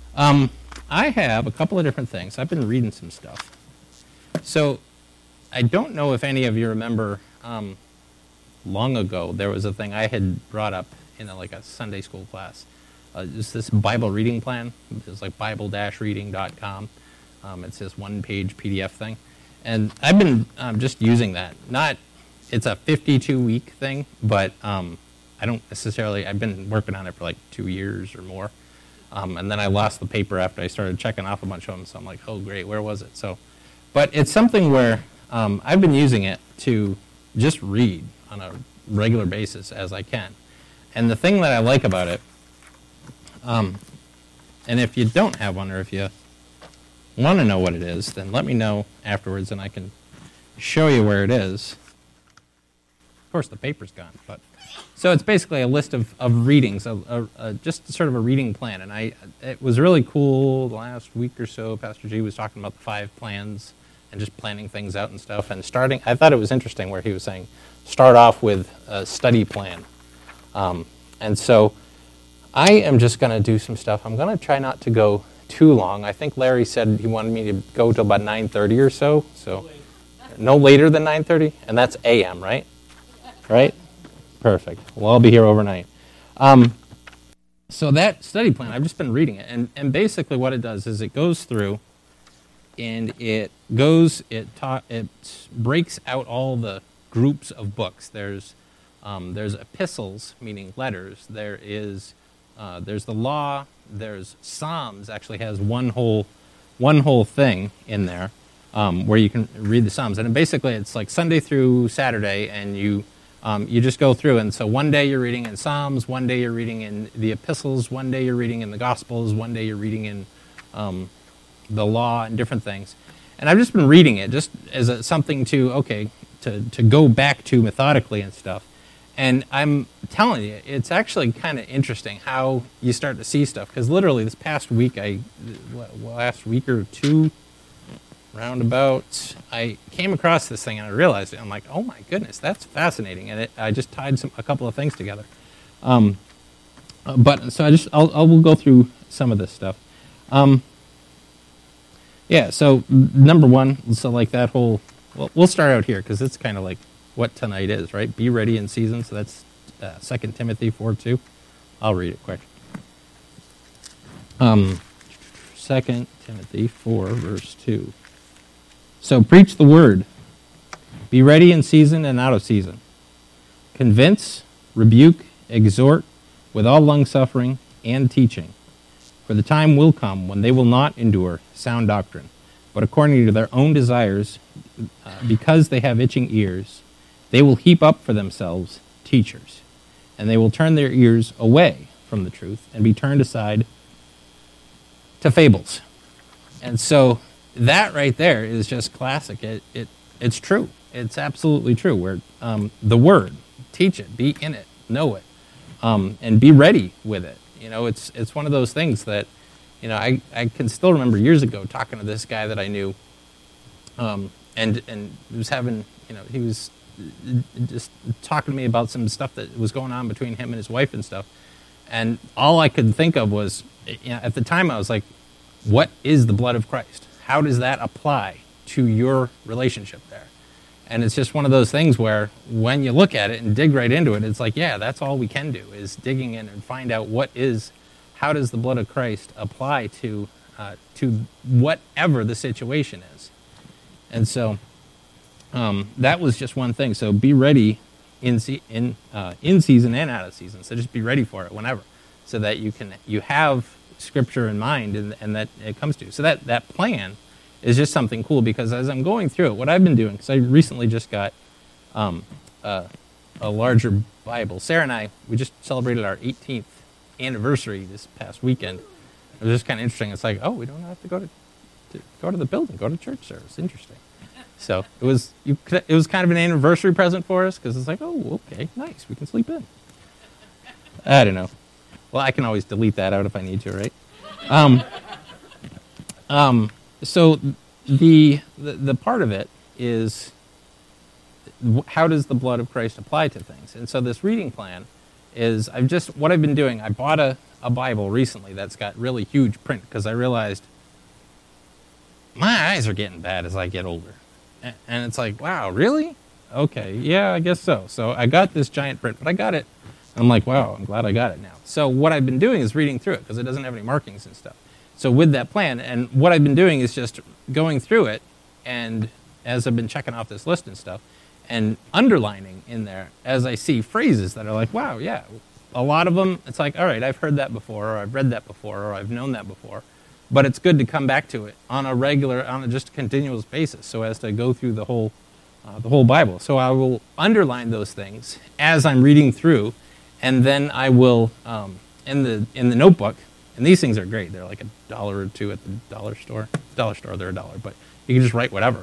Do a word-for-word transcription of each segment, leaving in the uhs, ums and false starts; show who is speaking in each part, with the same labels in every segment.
Speaker 1: Um, I have a couple of different things. I've been reading some stuff. So I don't know if any of you remember um, long ago there was a thing I had brought up in a, like a Sunday school class. Uh, it's this Bible reading plan. It's like bible dash reading dot com. Um, it's this one-page P D F thing. And I've been um, just using that. Not, it's a fifty-two week thing, but um, I don't necessarily, I've been working on it for like two years or more. Um, and then I lost the paper after I started checking off a bunch of them, so I'm like, oh great, where was it? So, but it's something where um, I've been using it to just read on a regular basis as I can. And the thing that I like about it, um, and if you don't have one or if you want to know what it is, then let me know afterwards and I can show you where it is. Of course, the paper's gone, but so it's basically a list of, of readings, a, a, a, just sort of a reading plan. And I, it was really cool the last week or so. Pastor G was talking about the five plans and just planning things out and stuff. And starting, I thought it was interesting where he was saying, start off with a study plan. Um, and so I am just going to do some stuff. I'm going to try not to go too long. I think Larry said he wanted me to go till about nine thirty or so. So no later than nine thirty, and that's A M, right? Right? Perfect. Well, I'll be here overnight. Um, so that study plan, I've just been reading it, and, and basically what it does is it goes through, and it goes, it ta- it breaks out all the groups of books. There's um, there's epistles, meaning letters. There is uh, there's the law. There's Psalms. Actually, has one whole one whole thing in there um, where you can read the Psalms, and basically it's like Sunday through Saturday, and you. Um, you just go through, and so one day you're reading in Psalms, one day you're reading in the epistles, one day you're reading in the Gospels, one day you're reading in um, the law and different things. And I've just been reading it just as a, something to, okay, to, to go back to methodically and stuff. And I'm telling you, it's actually kind of interesting how you start to see stuff, because literally this past week, I last week or two, roundabout, I came across this thing and I realized it. I'm like, oh my goodness, that's fascinating. And it, I just tied some, a couple of things together. Um, uh, but so I just, I'll, I will go through some of this stuff. Um, yeah, so number one, so like that whole, well, we'll start out here because it's kind of like what tonight is, right? Be ready in season. So that's uh, Second Timothy four two. I'll read it quick. Um, Second Timothy four, verse two. So preach the word. Be ready in season and out of season. Convince, rebuke, exhort with all longsuffering and teaching. For the time will come when they will not endure sound doctrine, but according to their own desires, uh, because they have itching ears, they will heap up for themselves teachers, and they will turn their ears away from the truth and be turned aside to fables. And so that right there is just classic. It, it it's true. It's absolutely true. Where um, the word, teach it, be in it, know it, um, and be ready with it. You know, it's it's one of those things that, you know, I, I can still remember years ago talking to this guy that I knew, um, and and he was having, you know, he was just talking to me about some stuff that was going on between him and his wife and stuff, and all I could think of was, you know, at the time I was like, what is the blood of Christ? How does that apply to your relationship there? And it's just one of those things where when you look at it and dig right into it, it's like, yeah, that's all we can do is digging in and find out what is, how does the blood of Christ apply to uh, to whatever the situation is. And so um, that was just one thing. So be ready in se- in uh, in season and out of season. So just be ready for it whenever, so that you can you have Scripture in mind, and, and that it comes to. So that, that plan is just something cool, because as I'm going through it, what I've been doing, because I recently just got um, uh, a larger Bible. Sarah and I, we just celebrated our eighteenth anniversary this past weekend. It was just kind of interesting. It's like, oh, we don't have to go to, to go to the building, go to church service. Interesting. So it was you, it was kind of an anniversary present for us, because it's like, oh, okay, nice, we can sleep in. I don't know. Well, I can always delete that out if I need to, right? Um, um, so the, the the part of it is, how does the blood of Christ apply to things? And so this reading plan is, I've just, what I've been doing, I bought a, a Bible recently that's got really huge print because I realized my eyes are getting bad as I get older. And it's like, wow, really? Okay, yeah, I guess so. So I got this giant print, but I got it. I'm like, wow, I'm glad I got it now. So what I've been doing is reading through it because it doesn't have any markings and stuff. So with that plan, and what I've been doing is just going through it, and as I've been checking off this list and stuff, and underlining in there as I see phrases that are like, wow, yeah. A lot of them, it's like, all right, I've heard that before, or I've read that before, or I've known that before. But it's good to come back to it on a regular, on a just continuous basis, so as to go through the whole, uh, the whole Bible. So I will underline those things as I'm reading through, and then I will, um, in the in the notebook, and these things are great. They're like a dollar or two at the dollar store. Dollar store, they're a dollar, but you can just write whatever.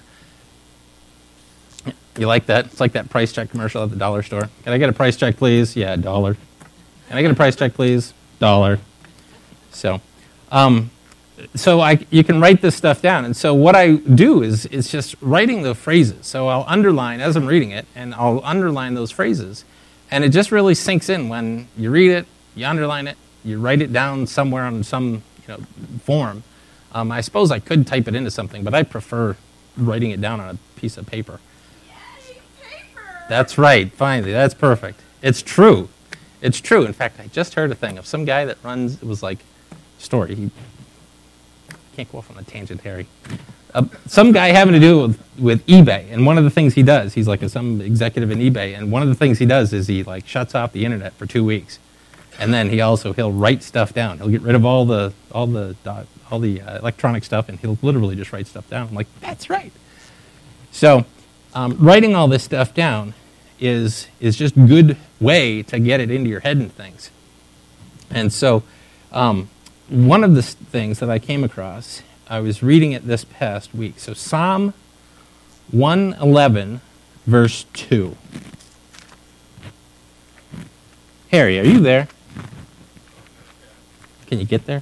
Speaker 1: You like that? It's like that price check commercial at the dollar store. Can I get a price check, please? Yeah, a dollar. Can I get a price check, please? Dollar. So, um, so I you can write this stuff down. And so what I do is is just writing the phrases. So I'll underline as I'm reading it, and I'll underline those phrases. And it just really sinks in when you read it, you underline it, you write it down somewhere on some you know form. Um, I suppose I could type it into something, but I prefer writing it down on a piece of paper.
Speaker 2: Yay, paper!
Speaker 1: That's right, finally, that's perfect. It's true. It's true. In fact, I just heard a thing of some guy that runs, it was like, story, he can't go off on a tangent, Harry. Uh, some guy having to do with, with eBay, and one of the things he does, he's like a, some executive in eBay, and one of the things he does is he like shuts off the internet for two weeks, and then he also he'll write stuff down. He'll get rid of all the all the all the uh, electronic stuff, and he'll literally just write stuff down. I'm like, that's right. So, um, writing all this stuff down is is just a good way to get it into your head and things. And so, um, one of the things that I came across, I was reading it this past week. So Psalm one eleven, verse two. Harry, are you there? Can you get there?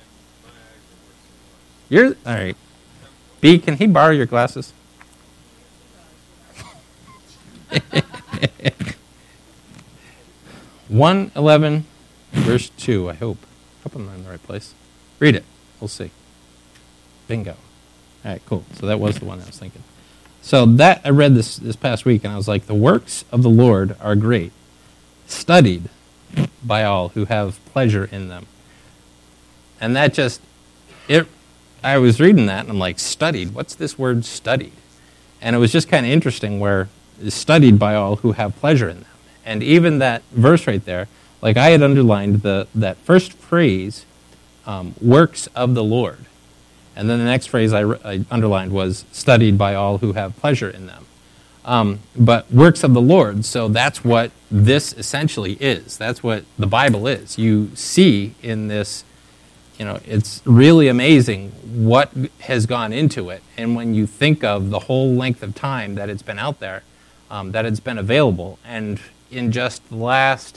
Speaker 1: You're all right. B, can he borrow your glasses? one eleven, verse two, I hope. I hope I'm in the right place. Read it. We'll see. Bingo. All right, cool. So that was the one I was thinking. So that I read this this past week, and I was like, the works of the Lord are great, studied by all who have pleasure in them. And that just, it. I was reading that, and I'm like, studied? What's this word studied? And it was just kind of interesting where it's studied by all who have pleasure in them. And even that verse right there, like I had underlined the that first phrase, um, works of the Lord. And then the next phrase I, I underlined was studied by all who have pleasure in them. Um, but works of the Lord, so that's what this essentially is. That's what the Bible is. You see in this, you know, it's really amazing what has gone into it. And when you think of the whole length of time that it's been out there, um, that it's been available, and in just the last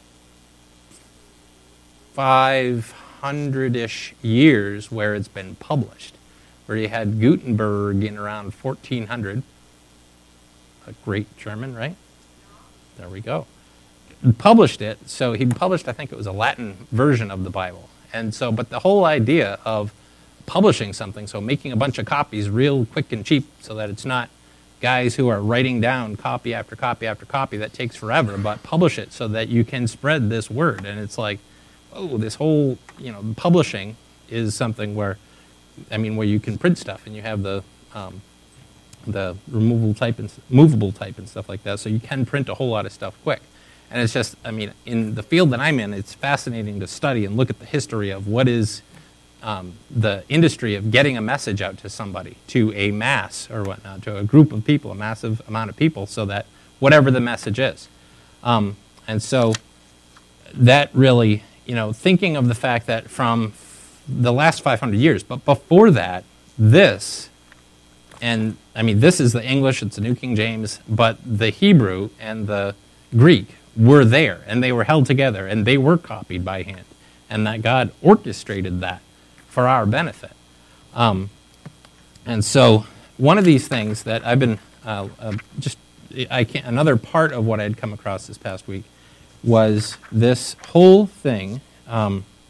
Speaker 1: five hundred-ish years where it's been published, where you had Gutenberg in around fourteen hundred, a great German, right? There we go. Published it, so he published, I think it was a Latin version of the Bible. And so, but the whole idea of publishing something, so making a bunch of copies real quick and cheap so that it's not guys who are writing down copy after copy after copy that takes forever, but publish it so that you can spread this word. And it's like, oh, this whole, you know, publishing is something where, I mean, where you can print stuff and you have the um, the removable type and movable type and stuff like that, so you can print a whole lot of stuff quick. And it's just, I mean, in the field that I'm in, it's fascinating to study and look at the history of what is um, the industry of getting a message out to somebody, to a mass or whatnot, to a group of people, a massive amount of people, so that whatever the message is. Um, and so that really, you know, thinking of the fact that from the last five hundred years, but before that, this, and I mean, this is the English, it's the New King James, but the Hebrew and the Greek were there, and they were held together, and they were copied by hand, and that God orchestrated that for our benefit. Um, and so one of these things that I've been uh, uh, just, I can't, another part of what I'd come across this past week was this whole thing. Um,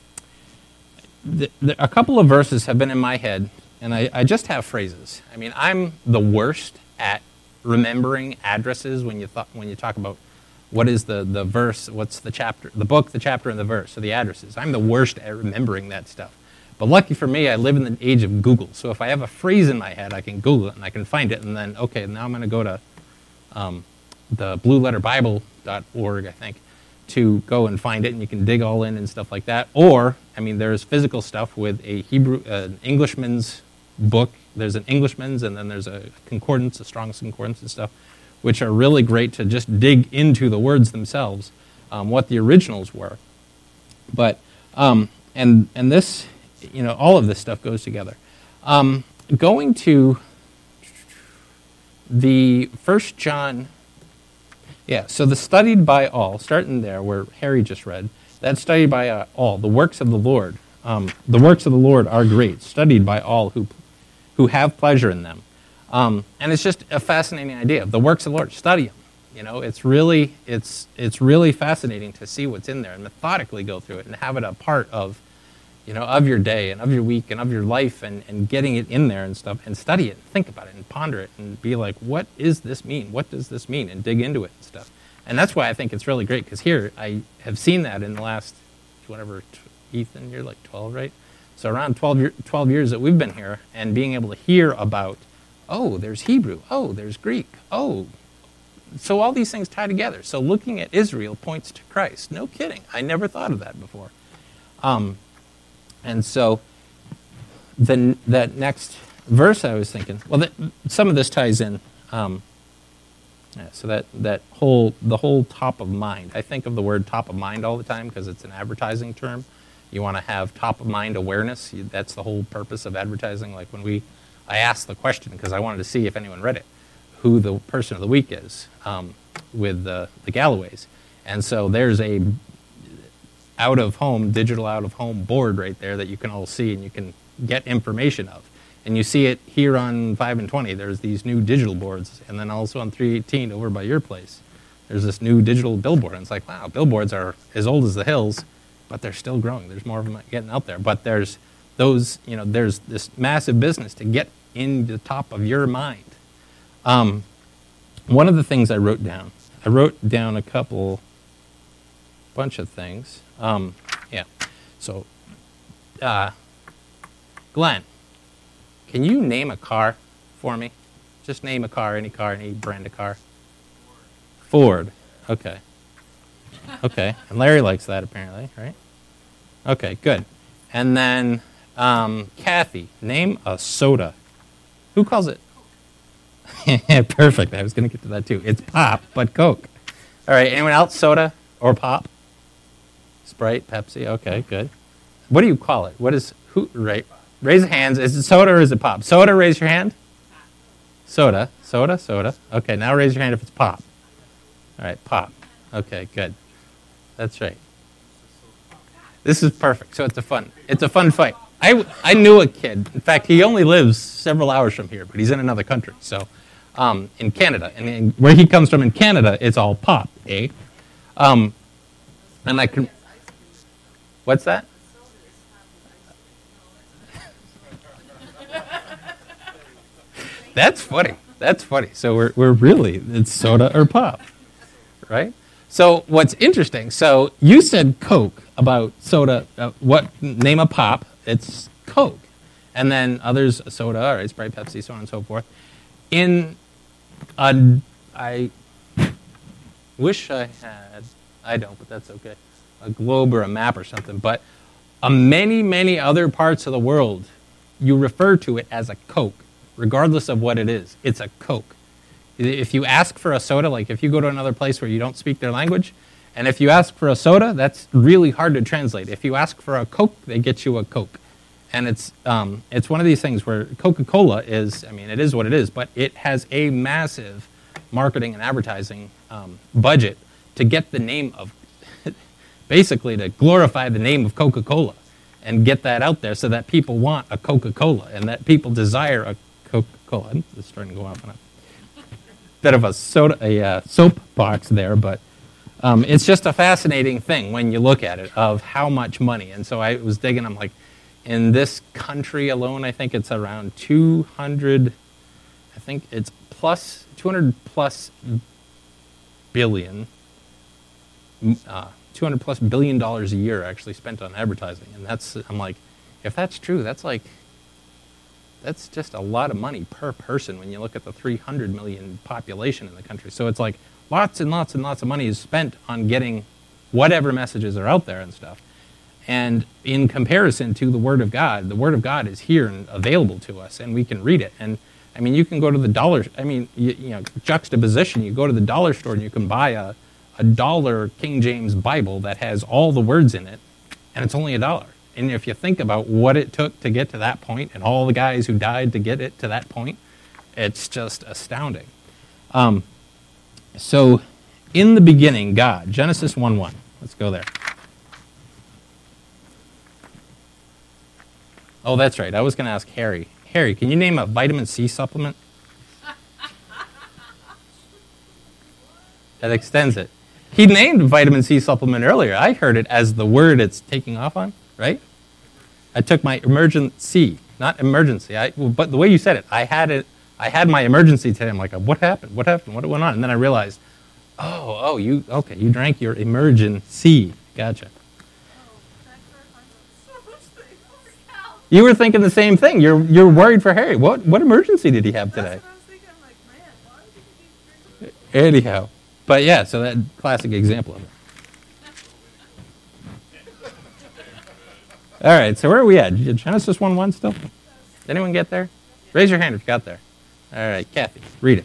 Speaker 1: the, the, a couple of verses have been in my head, and I, I just have phrases. I mean, I'm the worst at remembering addresses when you th- when you talk about what is the, the verse, what's the chapter, the book, the chapter, and the verse, or the addresses. I'm the worst at remembering that stuff. But lucky for me, I live in the age of Google. So if I have a phrase in my head, I can Google it, and I can find it, and then, okay, now I'm going to go to um, the blue letter bible dot org, I think, to go and find it, and you can dig all in and stuff like that. Or, I mean, there's physical stuff with a Hebrew, uh, an Englishman's book. There's an Englishman's, and then there's a concordance, a Strong's concordance and stuff, which are really great to just dig into the words themselves, um, what the originals were. But, um, and and this, you know, all of this stuff goes together. Um, going to the First John, yeah, so the studied by all, starting there where Harry just read, that's studied by uh, all, the works of the Lord. Um, the works of the Lord are great, studied by all who who have pleasure in them. Um, and it's just a fascinating idea. The works of the Lord, study them. You know, it's really, it's, it's really fascinating to see what's in there and methodically go through it and have it a part of, you know, of your day and of your week and of your life, and, and getting it in there and stuff, and study it and think about it and ponder it and be like, what does this mean? What does this mean? And dig into it and stuff. And that's why I think it's really great, because here I have seen that in the last, whatever, Ethan, you're like twelve, right? So around twelve, year, twelve years that we've been here, and being able to hear about, oh, there's Hebrew, oh, there's Greek, oh, so all these things tie together. So looking at Israel points to Christ. No kidding. I never thought of that before. Um, and so the, that next verse I was thinking, well, that, some of this ties in. Um, yeah, so that, that whole, the whole top of mind. I think of the word top of mind all the time because it's an advertising term. You want to have top of mind awareness. You, that's the whole purpose of advertising. Like when we, I asked the question because I wanted to see if anyone read it, who the person of the week is um, with the, the Galloways. And so there's a out-of-home, digital out-of-home board right there that you can all see and you can get information of. And you see it here on five and twenty. There's these new digital boards. And then also on three eighteen over by your place, there's this new digital billboard. And it's like, wow, billboards are as old as the hills, but they're still growing. There's more of them getting out there. But there's those, you know, there's this massive business to get in the top of your mind. Um, one of the things I wrote down, I wrote down a couple, bunch of things. Um, yeah. So, uh, Glenn, can you name a car for me? Just name a car, any car, any brand of car. Ford. Ford. Okay. Okay. And Larry likes that apparently, right? Okay, good. And then, um, Kathy, name a soda. Who calls it? Perfect. I was going to get to that too. It's pop, but Coke. All right. Anyone else? Soda or pop? Sprite, Pepsi. Okay, good. What do you call it? What is who? Right. Raise your hands. Is it soda or is it pop? Soda. Raise your hand. Soda. Soda. Soda. Okay. Now raise your hand if it's pop. All right. Pop. Okay. Good. That's right. This is perfect. So it's a fun. It's a fun fight. I, I knew a kid. In fact, he only lives several hours from here, but he's in another country. So, um, in Canada, and in, where he comes from in Canada, it's all pop, eh? Um, and I can. What's that? That's funny. That's funny. So we're we're really it's soda or pop, right? So what's interesting? So you said Coke about soda. Uh, what name a pop? It's Coke. And then others, soda, all right, Sprite, Pepsi, so on and so forth. In, a, I wish I had, I don't, but that's okay, a globe or a map or something. But uh, many, many other parts of the world, you refer to it as a Coke, regardless of what it is. It's a Coke. If you ask for a soda, like if you go to another place where you don't speak their language, and if you ask for a soda, that's really hard to translate. If you ask for a Coke, they get you a Coke. And it's um, it's one of these things where Coca-Cola is, I mean, it is what it is, but it has a massive marketing and advertising um, budget to get the name of, basically to glorify the name of Coca-Cola and get that out there so that people want a Coca-Cola and that people desire a Coca-Cola. It's starting to go off on a bit of a soda, a uh, soapbox there, but Um, it's just a fascinating thing when you look at it of how much money. And so I was digging, I'm like, in this country alone, I think it's around two hundred, I think it's plus, two hundred plus billion, uh, two hundred plus billion dollars a year actually spent on advertising. And that's, I'm like, if that's true, that's like, that's just a lot of money per person when you look at the three hundred million population in the country. So it's like lots and lots and lots of money is spent on getting whatever messages are out there and stuff. And in comparison to the Word of God, the Word of God is here and available to us, and we can read it. And I mean, you can go to the dollar, I mean, you, you know, juxtaposition, you go to the dollar store and you can buy a, a dollar King James Bible that has all the words in it, and it's only a dollar. And if you think about what it took to get to that point and all the guys who died to get it to that point, it's just astounding. Um, so, in the beginning, God, Genesis one one. Let's go there. Oh, that's right. I was going to ask Harry. Harry, can you name a vitamin C supplement that extends it? He named vitamin C supplement earlier. I heard it as the word it's taking off on, right? I took my emergency, not emergency. I, but the way you said it, I had it. I had my emergency today. I'm like, what happened? What happened? What went on? And then I realized, oh, oh, you okay? You drank your emergency. Gotcha. You were thinking the same thing. You're you're worried for Harry. What what emergency did he have today?
Speaker 2: That's what I was thinking. I'm like, man, why would you keep drinking?
Speaker 1: Anyhow, but yeah, so that classic example of it. All right, so where are we at? Genesis one one still? Did anyone get there? Raise your hand if you got there. All right, Kathy, read it.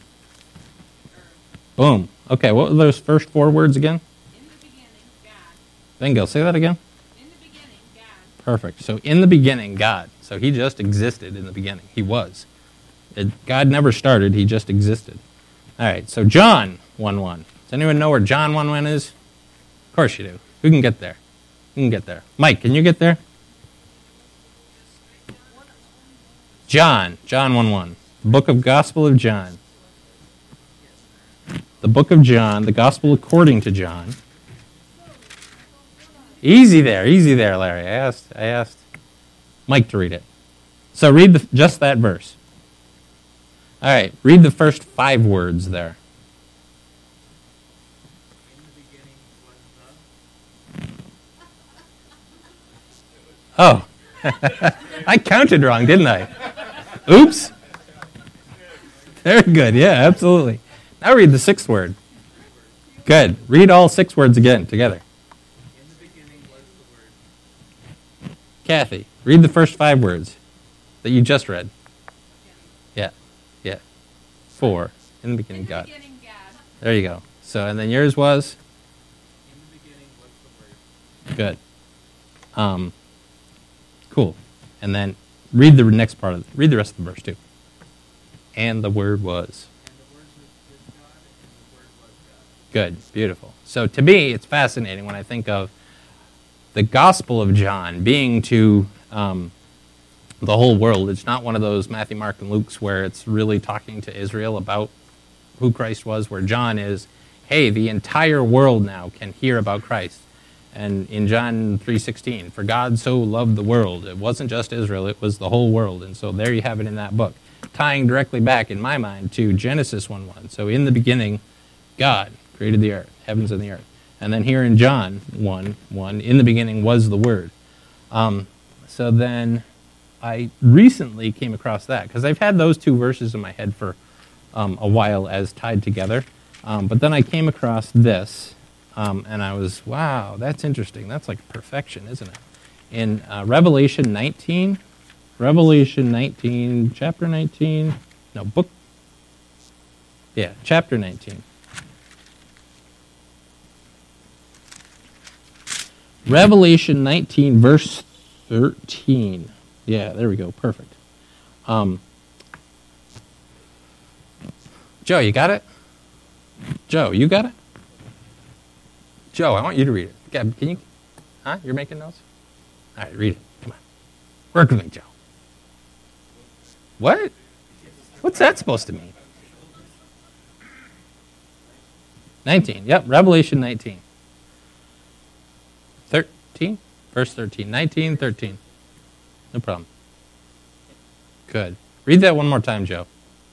Speaker 1: Boom. Okay, what were those first four words again?
Speaker 2: In the beginning, God.
Speaker 1: Bingo. Say that again.
Speaker 2: In the beginning, God.
Speaker 1: Perfect. So in the beginning, God. So he just existed in the beginning. He was. It, God never started. He just existed. All right, so John one one. Does anyone know where John one one is? Of course you do. Who can get there? Who can get there? Mike, can you get there? John. John one one. The book of Gospel of John. The book of John, the Gospel according to John. Easy there, easy there, Larry. I asked, I asked Mike to read it. So read the, just that verse. All right, read the first five words there. Oh, I counted wrong, didn't I? Oops. Very good, yeah, absolutely. Now read the sixth word. Good. Read all six words again together.
Speaker 3: In the beginning was the Word.
Speaker 1: Kathy, read the first five words that you just read. Yeah, yeah. Four. In the beginning,
Speaker 2: In the
Speaker 1: God.
Speaker 2: beginning, God.
Speaker 1: There you go. So, and then yours was?
Speaker 3: In the beginning was the Word.
Speaker 1: Good. Um, cool. And then read the next part of it. Read the rest of the verse too. And the Word was.
Speaker 3: And the Word was with God, and the Word was God.
Speaker 1: Good. Beautiful. So to me, it's fascinating when I think of the Gospel of John being to um, the whole world. It's not one of those Matthew, Mark, and Luke's where it's really talking to Israel about who Christ was, where John is, hey, the entire world now can hear about Christ. And in John three sixteen, for God so loved the world. It wasn't just Israel, it was the whole world. And so there you have it in that book, tying directly back, in my mind, to Genesis one one. So in the beginning, God created the earth, heavens and the earth. And then here in John one one, in the beginning was the Word. Um, so then I recently came across that, because I've had those two verses in my head for um, a while as tied together. Um, but then I came across this, um, and I was, wow, that's interesting. That's like perfection, isn't it? In uh, Revelation nineteen, Revelation nineteen, chapter nineteen, no, book, yeah, chapter nineteen. Revelation nineteen, verse thirteen. Yeah, there we go, perfect. Um, Joe, you got it? Joe, you got it? Joe, I want you to read it. Gab, can you? Huh? You're making notes? All right, read it. Come on. Work with me, Joe. What? What's that supposed to mean? nineteen. Yep, Revelation nineteen. thirteen? Verse thirteen. nineteen, thirteen. No problem. Good. Read that one more time, Joe.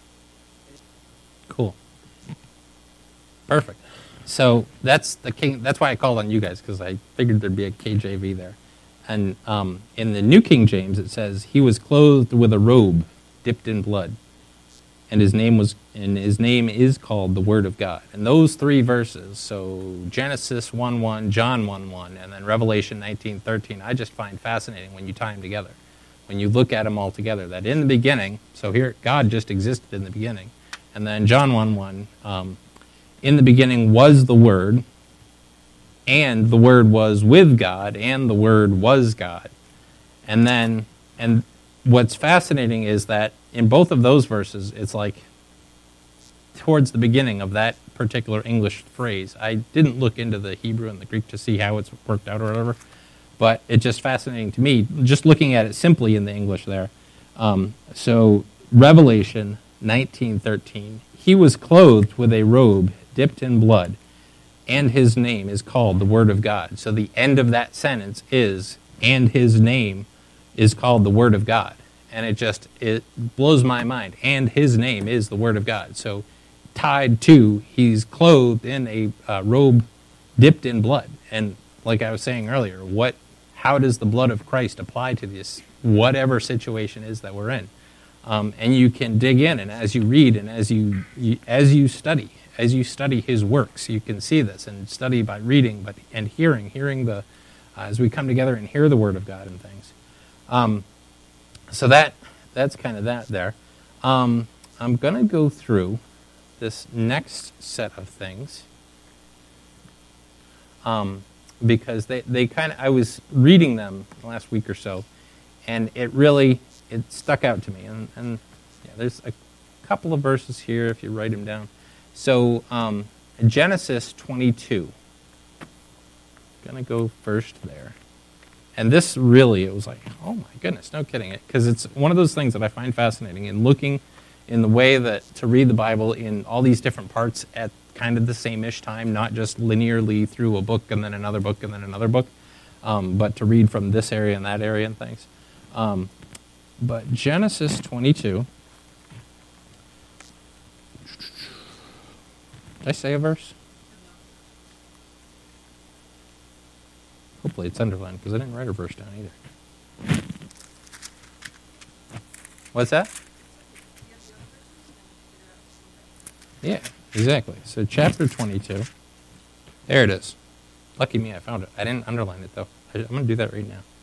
Speaker 1: Cool. Perfect. So that's the king. That's why I called on you guys, because I figured there'd be a K J V there. And um, in the New King James, it says, "He was clothed with a robe dipped in blood, and his name was, and his name is called the Word of God." And those three verses, so Genesis one one, John one one, and then Revelation nineteen thirteen, I just find fascinating when you tie them together. When you look at them all together, that in the beginning, so here God just existed in the beginning, and then John one one, um, in the beginning was the Word, and the Word was with God, and the Word was God. And then, and what's fascinating is that in both of those verses, it's like towards the beginning of that particular English phrase. I didn't look into the Hebrew and the Greek to see how it's worked out or whatever, but it's just fascinating to me, just looking at it simply in the English there. Um, so Revelation nineteen thirteen, "He was clothed with a robe dipped in blood, and his name is called the Word of God." So the end of that sentence is, "and his name is called the Word of God." And it just, it blows my mind. And his name is the Word of God. So tied to, he's clothed in a uh, robe dipped in blood. And like I was saying earlier, what, how does the blood of Christ apply to this, whatever situation is that we're in? Um, and you can dig in, and as you read and as you, you as you study, as you study his works, you can see this, and study by reading, but and hearing, hearing the, uh, as we come together and hear the Word of God and things. Um, so that that's kind of that there. Um, I'm going to go through this next set of things um, because they, they kind of, I was reading them last week or so, and it really, it stuck out to me. And, and yeah, there's a couple of verses here if you write them down. So um, Genesis twenty-two. Going to go first there. And this really, it was like, oh my goodness, no kidding. Because it's one of those things that I find fascinating in looking in the way that to read the Bible in all these different parts at kind of the same-ish time, not just linearly through a book and then another book and then another book, um, but to read from this area and that area and things. Um, but Genesis twenty-two. Did I say a verse? Hopefully it's underlined, because I didn't write a verse down either. What's that? Yeah, exactly. So chapter twenty-two. There it is. Lucky me, I found it. I didn't underline it, though. I, I'm going to do that right now.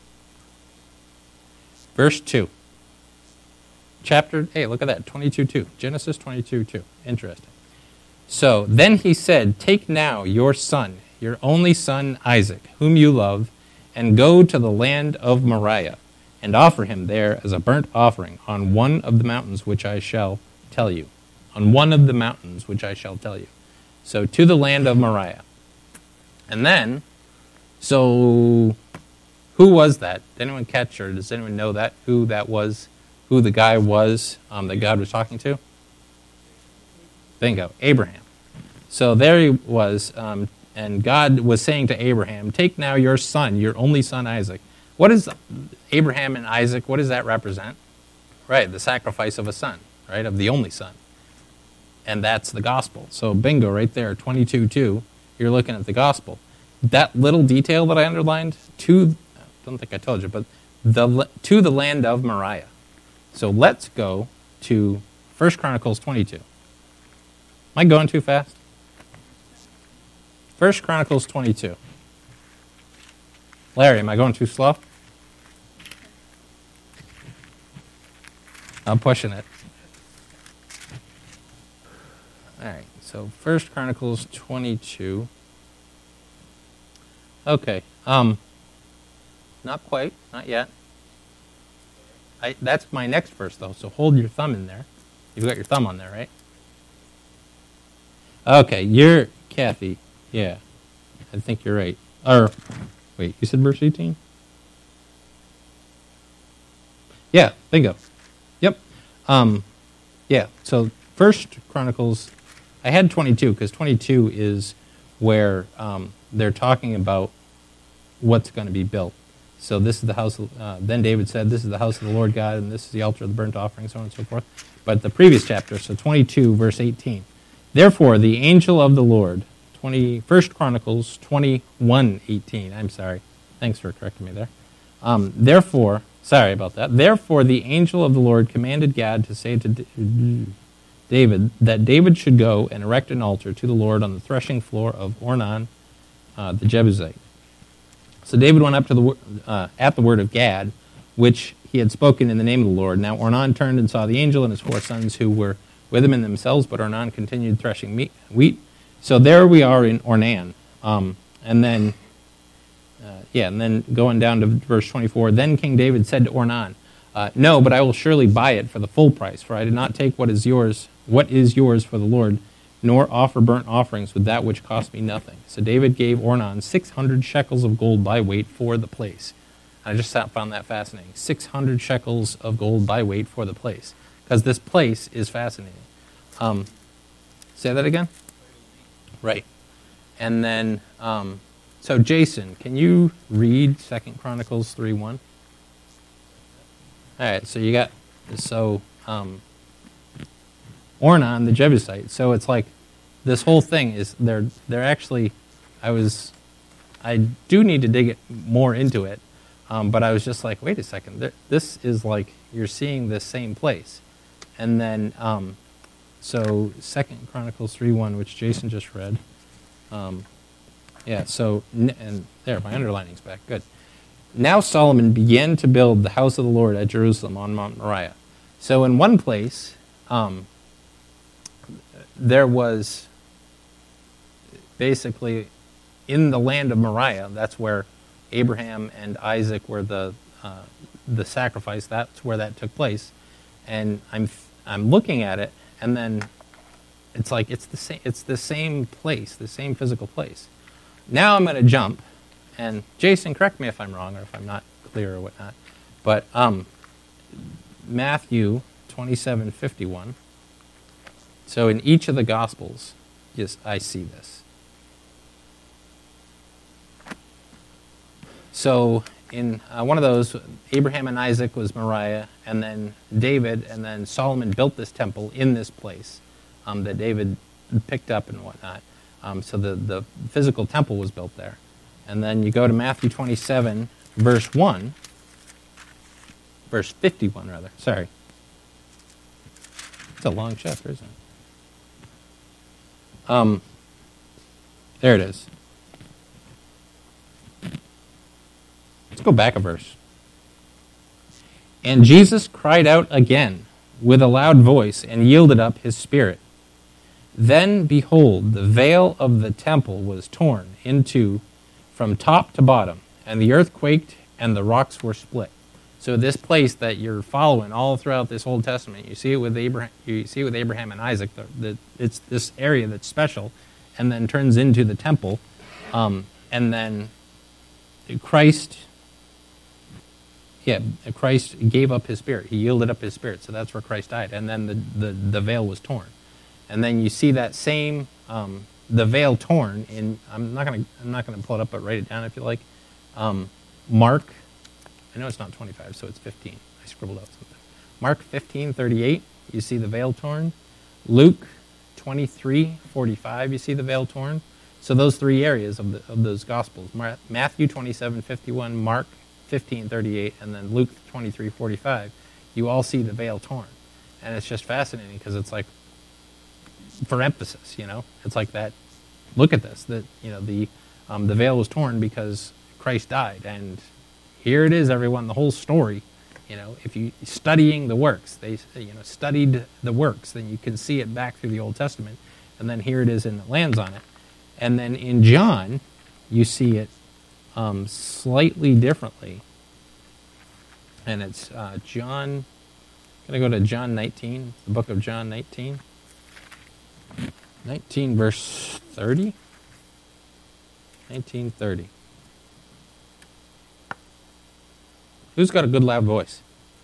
Speaker 1: Verse two. Chapter, hey, look at that, twenty-two two. Genesis twenty-two two. Interesting. So, then he said, "Take now your son, your only son Isaac, whom you love, and go to the land of Moriah, and offer him there as a burnt offering on one of the mountains which I shall tell you." On one of the mountains which I shall tell you. So, to the land of Moriah. And then, so, who was that? Did anyone catch, or does anyone know that? Who that was, who the guy was um, that God was talking to? Bingo, Abraham. So there he was, um, and God was saying to Abraham, "Take now your son, your only son Isaac." What is Abraham and Isaac, what does that represent? Right, the sacrifice of a son, right, of the only son. And that's the gospel. So bingo, right there, twenty-two two, you're looking at the gospel. That little detail that I underlined, to, I don't think I told you, but the to the land of Moriah. So let's go to First Chronicles twenty-two. Am I going too fast? First Chronicles twenty-two. Larry, am I going too slow? I'm pushing it. All right, so First Chronicles twenty-two. Okay, um, not quite, not yet. I, that's my next verse, though, so hold your thumb in there. You've got your thumb on there, right? Okay, you're Kathy. Yeah, I think you're right. Or, wait, you said verse eighteen? Yeah, bingo. Yep. Um, yeah, so First Chronicles, I had twenty-two, because twenty-two is where um, they're talking about what's going to be built. So this is the house. Of, uh, then David said, "This is the house of the Lord God, and this is the altar of the burnt offering," so on and so forth. But the previous chapter, so twenty-two, verse eighteen. Therefore, the angel of the Lord, twenty, First Chronicles twenty-one, eighteen. I'm sorry. Thanks for correcting me there. Um, therefore, sorry about that. Therefore, the angel of the Lord commanded Gad to say to David that David should go and erect an altar to the Lord on the threshing floor of Ornan, uh, the Jebusite. So David went up to the uh, at the word of Gad, which he had spoken in the name of the Lord. Now Ornan turned and saw the angel and his four sons who were with him in themselves, but Ornan continued threshing meat, wheat. So there we are in Ornan. Um, and then, uh, yeah, and then going down to verse twenty-four, then King David said to Ornan, uh, no, but I will surely buy it for the full price, for I did not take what is yours, what is yours for the Lord, nor offer burnt offerings with that which cost me nothing. So David gave Ornan six hundred shekels of gold by weight for the place. I just found that fascinating. six hundred shekels of gold by weight for the place. Because this place is fascinating. Um, say that again? Right. And then, um, so Jason, can you read Second Chronicles three one? All right, so you got, so um, Ornan, the Jebusite. So it's like this whole thing is, they're, they're actually, I was, I do need to dig it more into it, um, but I was just like, wait a second, this is like, you're seeing this same place. And then, um, so Second Chronicles three one, which Jason just read. Um, yeah, so, and there, my underlining's back, good. Now Solomon began to build the house of the Lord at Jerusalem on Mount Moriah. So in one place, um, there was basically in the land of Moriah, that's where Abraham and Isaac were the uh, the sacrifice, that's where that took place. And I'm I'm looking at it, and then it's like it's the same it's the same place, the same physical place. Now I'm going to jump, and Jason, correct me if I'm wrong or if I'm not clear or whatnot, but um, Matthew twenty-seven fifty-one. So in each of the Gospels, yes, I see this. So in uh, one of those, Abraham and Isaac was Moriah, and then David, and then Solomon built this temple in this place um, that David picked up and whatnot. Um, so the, the physical temple was built there. And then you go to Matthew twenty-seven, verse one, verse fifty-one, rather. Sorry. It's a long chapter, isn't it? Um, there it is. Let's go back a verse. And Jesus cried out again with a loud voice and yielded up his spirit. Then, behold, the veil of the temple was torn in two from top to bottom, and the earth quaked, and the rocks were split. So this place that you're following all throughout this Old Testament, you see it with Abraham, you see it with Abraham and Isaac. The, the, it's this area that's special, and then turns into the temple, um, and then Christ. Yeah, Christ gave up his spirit. He yielded up his spirit, so that's where Christ died. And then the, the, the veil was torn. And then you see that same, um, the veil torn in, I'm not going to I'm not gonna pull it up, but write it down if you like. Um, Mark, I know it's not twenty-five, so it's fifteen. I scribbled out something. Mark fifteen thirty-eight, you see the veil torn. Luke twenty-three forty-five, you see the veil torn. So those three areas of, the, of those Gospels, Matthew twenty-seven fifty-one, Mark fifteen thirty-eight, and then Luke twenty-three forty-five, you all see the veil torn. And it's just fascinating because it's like, for emphasis, you know, it's like that, look at this, that, you know, the um, the veil was torn because Christ died. And here it is, everyone, the whole story. You know, if you studying the works, they, you know, studied the works, then you can see it back through the Old Testament. And then here it is and it lands on it. And then in John, you see it Um, slightly differently, and it's uh, John. I'm going to go to John nineteen, the book of John nineteen, nineteen verse thirty. nineteen thirty. Who's got a good loud voice?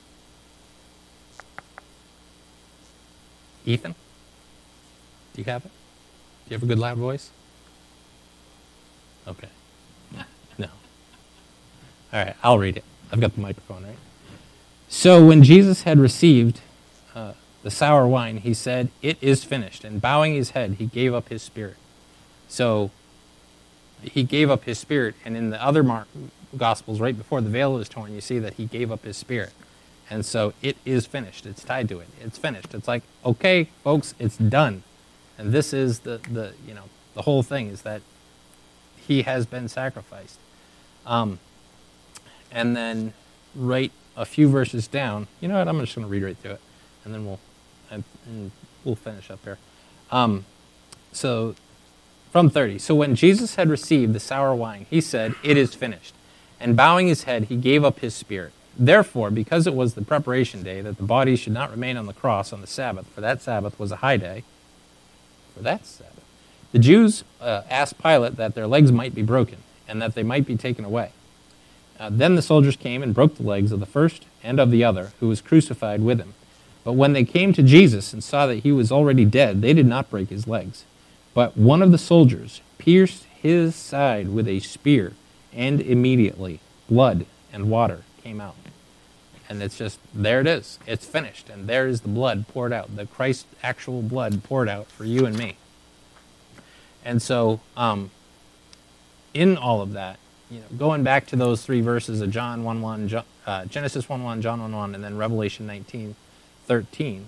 Speaker 1: Ethan? Do you have it? Do you have a good loud voice? Okay. No. All right, I'll read it. I've got the microphone, right? So when Jesus had received uh, the sour wine, he said, "It is finished." And bowing his head, he gave up his spirit. So he gave up his spirit. And in the other Mark Gospels, right before the veil is torn, you see that he gave up his spirit. And so it is finished. It's tied to it. It's finished. It's like, okay, folks, it's done. And this is the, the you know, the whole thing is that he has been sacrificed. Um, and then right a few verses down, you know what, I'm just going to read right through it. And then we'll, and, and we'll finish up here. Um, so from thirty, so when Jesus had received the sour wine, he said, "It is finished." And bowing his head, he gave up his spirit. Therefore, because it was the preparation day, that the body should not remain on the cross on the Sabbath, for that Sabbath was a high day, for that Sabbath, the Jews uh, asked Pilate that their legs might be broken, and that they might be taken away. Uh, then the soldiers came and broke the legs of the first and of the other, who was crucified with him. But when they came to Jesus and saw that he was already dead, they did not break his legs. But one of the soldiers pierced his side with a spear, and immediately blood and water came out. And it's just, there it is. It's finished. And there is the blood poured out, the Christ's actual blood poured out for you and me. And so, um, in all of that, you know, going back to those three verses of John one one, uh, Genesis one one, John one one, and then Revelation nineteen thirteen.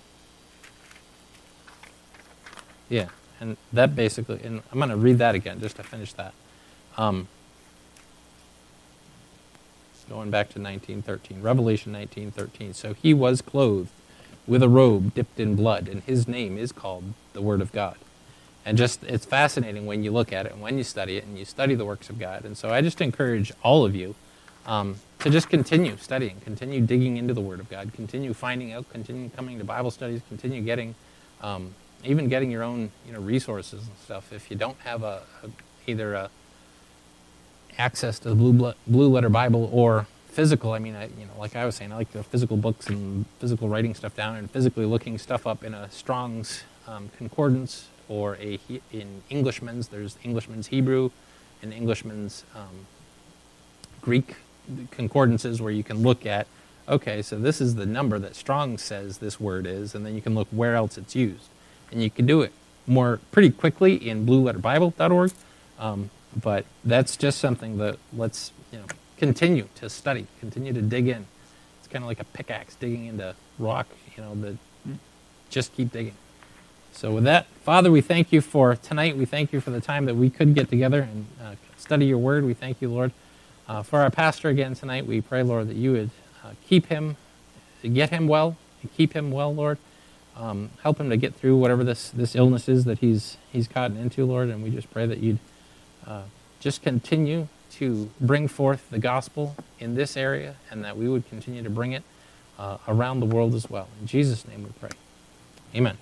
Speaker 1: Yeah, and that basically, and I'm going to read that again just to finish that. Um, Going back to nineteen thirteen, Revelation nineteen thirteen. So he was clothed with a robe dipped in blood, and his name is called the Word of God. And just, it's fascinating when you look at it and when you study it and you study the works of God. And so I just encourage all of you um, to just continue studying, continue digging into the Word of God, continue finding out, continue coming to Bible studies, continue getting, um, even getting your own, you know, resources and stuff. If you don't have a, a either a access to the Blue, Ble- Blue Letter Bible or physical, I mean, I, you know, like I was saying, I like the physical books and physical writing stuff down and physically looking stuff up in a Strong's um, Concordance or a in Englishman's. There's Englishman's Hebrew and Englishman's um, Greek concordances where you can look at, okay, so this is the number that Strong says this word is, and then you can look where else it's used. And you can do it more pretty quickly in blue letter bible dot org. Um, But that's just something that let's, you know, continue to study, continue to dig in. It's kind of like a pickaxe digging into rock, you know, that just keep digging. So with that, Father, we thank you for tonight. We thank you for the time that we could get together and uh, study your word. We thank you, Lord. Uh, for our pastor again tonight, we pray, Lord, that you would uh, keep him, get him well, keep him well, Lord. Um, help him to get through whatever this, this illness is that he's he's gotten into, Lord. And we just pray that you'd Uh, just continue to bring forth the gospel in this area, and that we would continue to bring it uh, around the world as well. In Jesus' name we pray. Amen.